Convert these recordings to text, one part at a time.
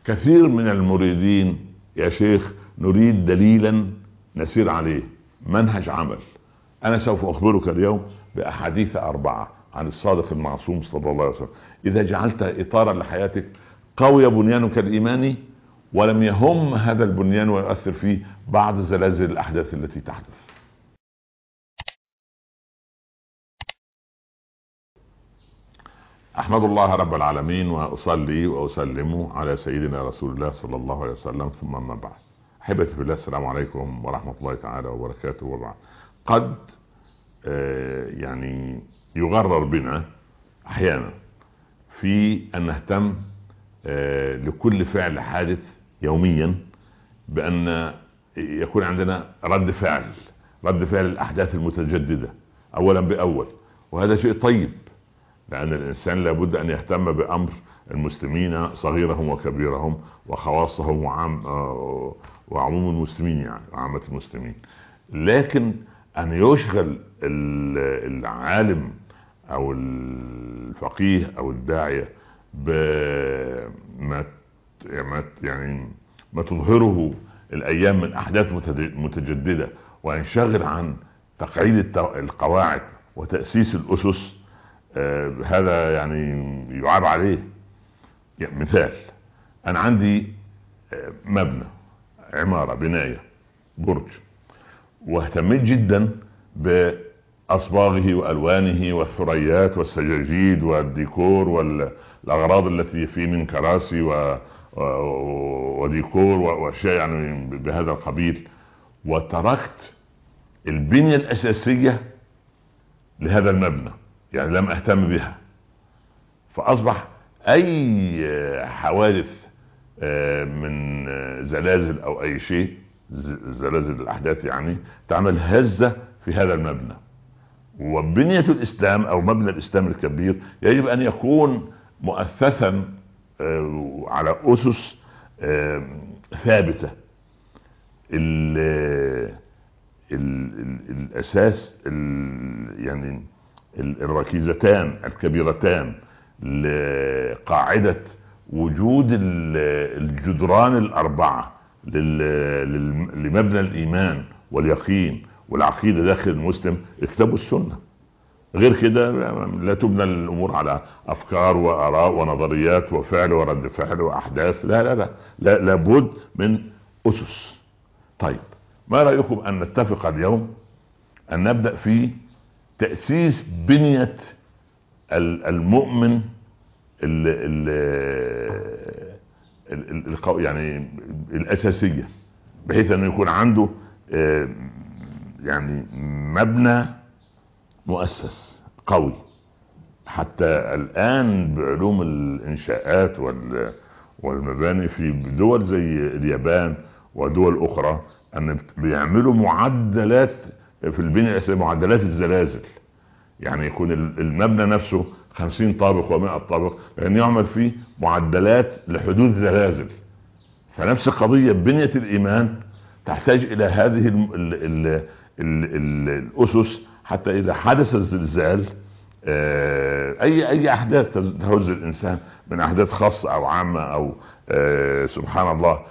كثير من المريدين يا شيخ نريد دليلا نسير عليه، منهج عمل. انا سوف اخبرك اليوم باحاديث 4 عن الصادق المعصوم صلى الله عليه وسلم. اذا جعلت اطارا لحياتك قوي بنيانك الايماني، ولم يهم هذا البنيان ويؤثر فيه بعض زلازل الاحداث التي تحدث. احمد الله رب العالمين واصلي واسلم على سيدنا رسول الله صلى الله عليه وسلم، ثم ما بعد. احبتي في الله، السلام عليكم ورحمة الله تعالى وبركاته. وبعد، قد يعني يغرر بنا احيانا في ان نهتم لكل فعل حادث يوميا بان يكون عندنا رد فعل الاحداث المتجددة اولا باول. وهذا شيء طيب، لأن الإنسان لابد أن يهتم بأمر المسلمين صغيرهم وكبيرهم وخواصهم وعموم المسلمين، يعني عامة المسلمين. لكن أن يشغل العالم أو الفقيه أو الداعية بما يعني ما تظهره الأيام من أحداث متجددة، وينشغل عن تقعيد القواعد وتأسيس الأسس، هذا يعني يعاب عليه. يعني مثال، انا عندي مبنى، عمارة، بناية، برج، واهتميت جدا باصباغه والوانه والثريات والسجاجيد والديكور والاغراض التي فيه من كراسي وديكور واشياء يعني بهذا القبيل، وتركت البنية الاساسية لهذا المبنى، يعني لم اهتم بها. فاصبح اي حوادث من زلازل او اي شيء، زلازل الاحداث يعني، تعمل هزة في هذا المبنى. وبنية الاسلام او مبنى الاسلام الكبير يجب ان يكون مؤسسا على اسس ثابتة. الاساس يعني الركيزتان الكبيرتان لقاعدة وجود الجدران الأربعة لمبنى الإيمان واليقين والعقيدة داخل المسلم الكتاب والسنة. غير كده لا تبنى الأمور على أفكار وآراء ونظريات وفعل ورد فعل وأحداث. لا لا لا لا، لابد من أسس. طيب، ما رأيكم أن نتفق اليوم أن نبدأ في تأسيس بنية المؤمن يعني الأساسية، بحيث أنه يكون عنده يعني مبنى مؤسس قوي. حتى الآن بعلوم الإنشاءات والمباني في دول زي اليابان ودول أخرى أن بيعملوا معدلات في البنية الأساسية، معدلات الزلازل. يعني يكون المبنى نفسه 50 طابق و100 طابق، لأن يعمل فيه معدلات لحدوث زلازل. فنفس قضية بنية الإيمان تحتاج إلى هذه الأسس، حتى إذا حدث الزلزال أي أحداث تهز الإنسان من أحداث خاصة أو عامة أو سبحان الله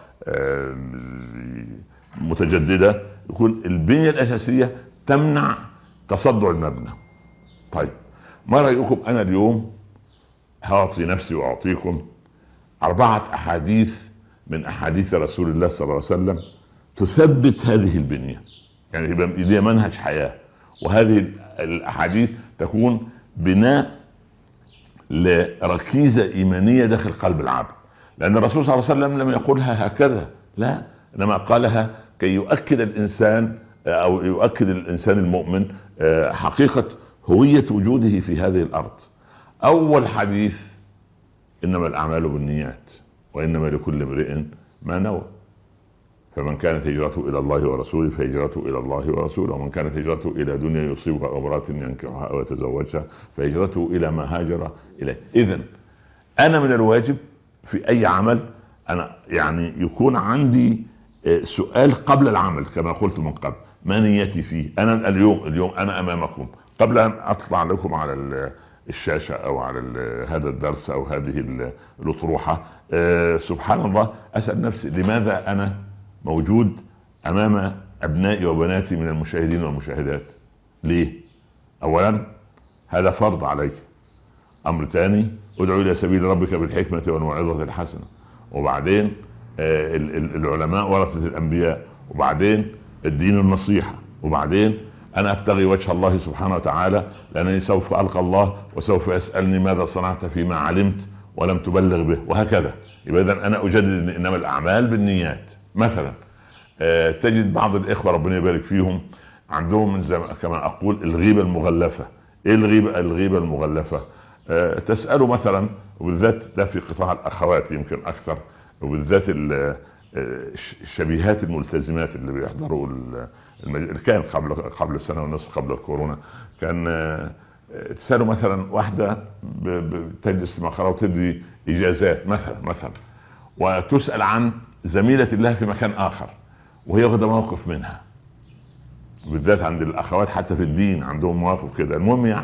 متجددة، يكون البنية الأساسية تمنع تصدع المبنى. طيب، ما رأيكم أنا اليوم هعطي نفسي وأعطيكم 4 أحاديث من أحاديث رسول الله صلى الله عليه وسلم تثبت هذه البنية، يعني دي منهج حياة. وهذه الأحاديث تكون بناء لركيزة إيمانية داخل قلب العبد، لأن الرسول صلى الله عليه وسلم لم يقولها هكذا، لا، إنما قالها كي يؤكد الإنسان أو يؤكد الإنسان المؤمن حقيقة هوية وجوده في هذه الأرض. أول حديث: إنما الأعمال بالنيات وإنما لكل امرئ ما نوى، فمن كانت هجرته إلى الله ورسوله فهجرته إلى الله ورسوله، ومن كانت هجرته إلى دنيا يصيبها أو امرأة ينكحها أو يتزوجها فهجرته إلى ما هاجر إليه. إذن أنا من الواجب في أي عمل أنا يعني يكون عندي سؤال قبل العمل، كما قلت من قبل: ما نيتي فيه؟ أنا اليوم أنا أمامكم قبل أن أطلع لكم على الشاشة او على هذا الدرس او هذه الاطروحة، سبحان الله اسأل نفسي لماذا انا موجود امام ابنائي وبناتي من المشاهدين والمشاهدات؟ ليه؟ اولا هذا فرض عليك. امر ثاني ادعو الى سبيل ربك بالحكمة والموعظة الحسنة. وبعدين العلماء ورثة الانبياء. وبعدين الدين النصيحة. وبعدين انا ابتغي وجه الله سبحانه وتعالى لانني سوف القى الله وسوف يسألني ماذا صنعت فيما علمت ولم تبلغ به، وهكذا. يبقى اذا انا اجدد انما الاعمال بالنيات. مثلا تجد بعض الاخوة ربنا يبارك فيهم عندهم من كما اقول الغيبة المغلفة. ايه الغيبة المغلفة؟ تسأله مثلا، وبالذات ده في قطاع الاخوات يمكن اكثر، وبالذات الشبيهات الملتزمات اللي بيحضروا كان قبل سنة ونصف قبل الكورونا، كان تسأله مثلا واحدة تجلس في مقرأة وتدي اجازات مثلا وتسأل عن زميلة الله في مكان اخر وهي واخده موقف منها، بالذات عند الاخوات حتى في الدين عندهم مواقف كده. المهم يعني،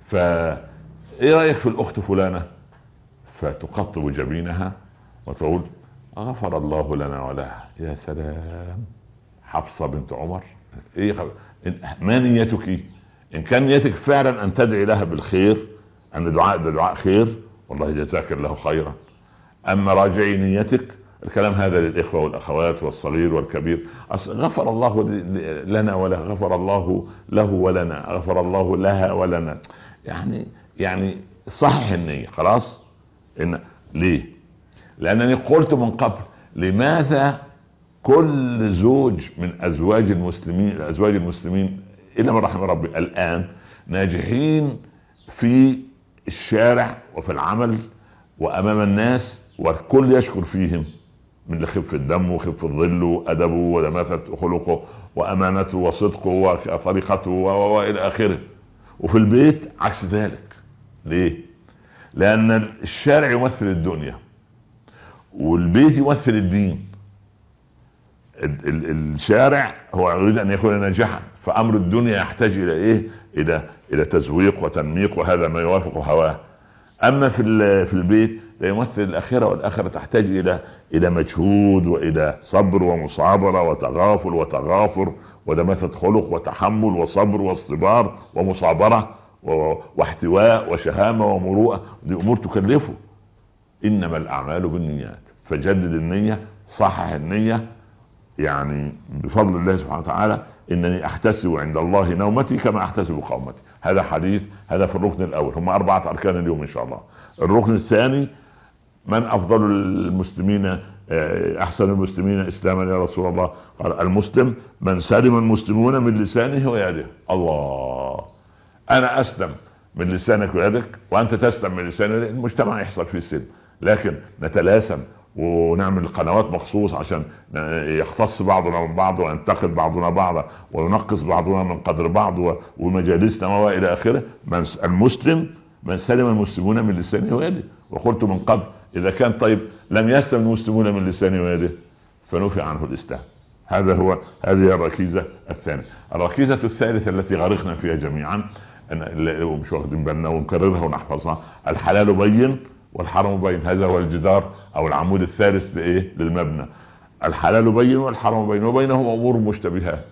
ايه رأيك في الاخت فلانة؟ فتقطب جبينها وتقول غفر الله لنا ولها. يا سلام، حفصة بنت عمر. ايه ما نيتك؟ ان كان نيتك فعلا ان تدعي لها بالخير، ان ده دعاء خير، والله جزاك الله خيرا. اما راجعي نيتك. الكلام هذا للاخوة والاخوات والصغير والكبير. غفر الله لنا وله، غفر الله له ولنا، غفر الله لها ولنا. يعني صحح النية خلاص. ليه؟ لانني قلت من قبل لماذا كل زوج من ازواج المسلمين الا من رحم ربي الان ناجحين في الشارع وفي العمل وامام الناس والكل يشكر فيهم، من خفة دمه وخفة ظله وادبه ودماثة خلقه وامانته وصدقه وطريقته والى اخره. وفي البيت عكس ذلك. ليه؟ لان الشارع يمثل الدنيا والبيت يمثل الدين. الشارع هو يريد ان يكون ناجحا، فامر الدنيا يحتاج الى ايه؟ الى تزويق وتنميق، وهذا ما يوافق هواه. اما في البيت لا يمثل الاخره، والاخره تحتاج الى مجهود والى صبر ومصابره وتغافل وتغافر ودماثة خلق وتحمل وصبر واصطبار ومصابره واحتواء وشهامه ومروءه. دي امور تكلفه. انما الاعمال بالنيات، فجدد النية، صحح النية. يعني بفضل الله سبحانه وتعالى انني احتسب عند الله نومتي كما احتسب قومتي. هذا حديث، هذا في الركن الاول. هم 4 اركان اليوم ان شاء الله. الركن الثاني: من افضل المسلمين، احسن المسلمين اسلاما يا رسول الله؟ قال المسلم من سلم المسلمون من لسانه ويده. الله، انا اسلم من لسانك ويدك وانت تسلم من لسانك ويدك، المجتمع يحصل فيه السلم. لكن نتلاسم ونعمل قنوات مخصوص عشان يختص بعضنا من بعض وينتقد بعضنا بعضا وينقص بعضنا من قدر بعض ومجالسنا والى اخره. المسلم من سلم المسلمون من لسانه ويده. وقلت من قبل اذا كان طيب لم يسلم المسلمون من لسانه ويده فنفي عنه الاسلام. هذه الركيزة الثانية. الركيزة الثالثة التي غرقنا فيها جميعا ومش واخدين بالنا ونكررها ونحفظها: الحلال بين والحرام بين. هذا هو الجدار او العمود الثالث للمبنى. الحلال بين والحرام بين، وبينهم امور مشتبهات.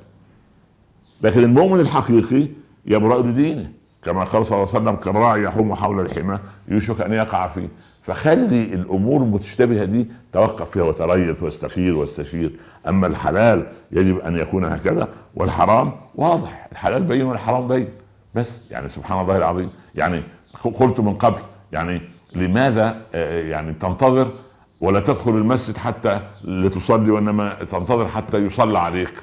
لكن المؤمن الحقيقي يبرأ لدينه، كما قال صلى الله عليه وسلم: كالراعي يحوم حول الحمى يوشك ان يقع فيه. فخلي الامور المتشتبهه دي توقف فيها وتريث واستخير واستشير. اما الحلال يجب ان يكون هكذا، والحرام واضح. الحلال بين والحرام بين. بس يعني سبحان الله العظيم. يعني قلت من قبل، يعني لماذا يعني تنتظر ولا تدخل المسجد حتى لتصلي، وانما تنتظر حتى يصلى عليك؟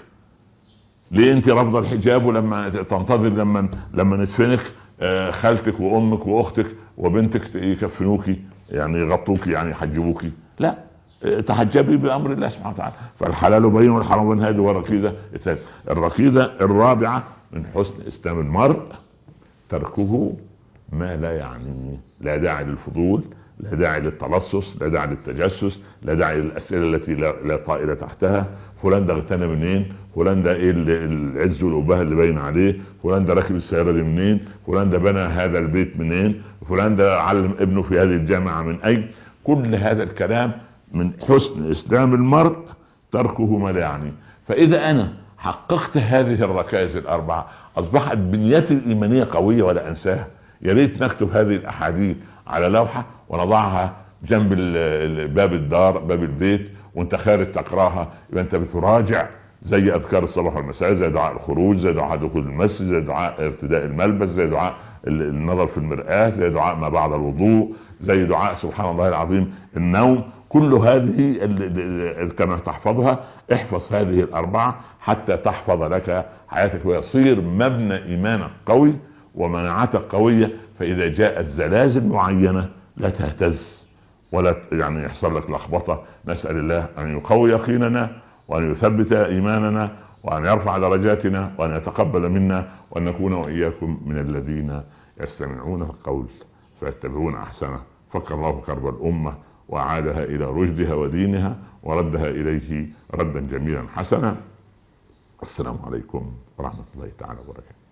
ليه انت رافض الحجاب ولما تنتظر لما ندفنك خالتك وامك واختك وبنتك يكفنوكي، يعني يغطوكي، يعني يحجبوكي؟ لا، تحجبي بامر الله سبحانه وتعالى. فالحلال بين والحرام بين. هذه هو الركيزة الثالثة. الركيزة الرابعة: من حسن اسلام المرء تركه ما لا يعنيه. لا داعي للفضول، لا داعي للتلصص، لا داعي للتجسس، لا داعي للاسئله التي لا طائله تحتها. فلان ده اغتنى منين؟ فلان ده ايه العز والابهه اللي باين عليه؟ فلان ده راكب السياره دي منين؟ فلان ده بنى هذا البيت منين؟ فلان ده علم ابنه في هذه الجامعه من اين؟ كل هذا الكلام من حسن اسلام المرء تركه ما لا يعني. فاذا انا حققت هذه الركائز الاربعه اصبحت بنيتي الايمانيه قويه ولا انساها. يا ريت نكتب هذه الاحاديث على لوحه ونضعها جنب باب الدار، باب البيت، وانت خارج تقراها يبقى انت بتراجع، زي اذكار الصباح والمساء، زي دعاء الخروج، زي دعاء دخول المسجد، زي دعاء ارتداء الملبس، زي دعاء النظر في المرآة، زي دعاء ما بعد الوضوء، زي دعاء سبحان الله العظيم النوم. كل هذه كما تحفظها احفظ هذه الاربعه حتى تحفظ لك حياتك ويصير مبنى ايمانك قوي ومناعتك قويه. فاذا جاءت زلازل معينه لا تهتز ولا يعني يحصل لك لخبطه. نسال الله ان يقوي يقيننا وان يثبت ايماننا وان يرفع درجاتنا وان يتقبل منا وان نكون واياكم من الذين يستمعون القول فيتبعون احسنه. فك الله كرب الامه وعادها الى رشدها ودينها وردها اليه ردا جميلا حسنا. السلام عليكم ورحمه الله تعالى وبركاته.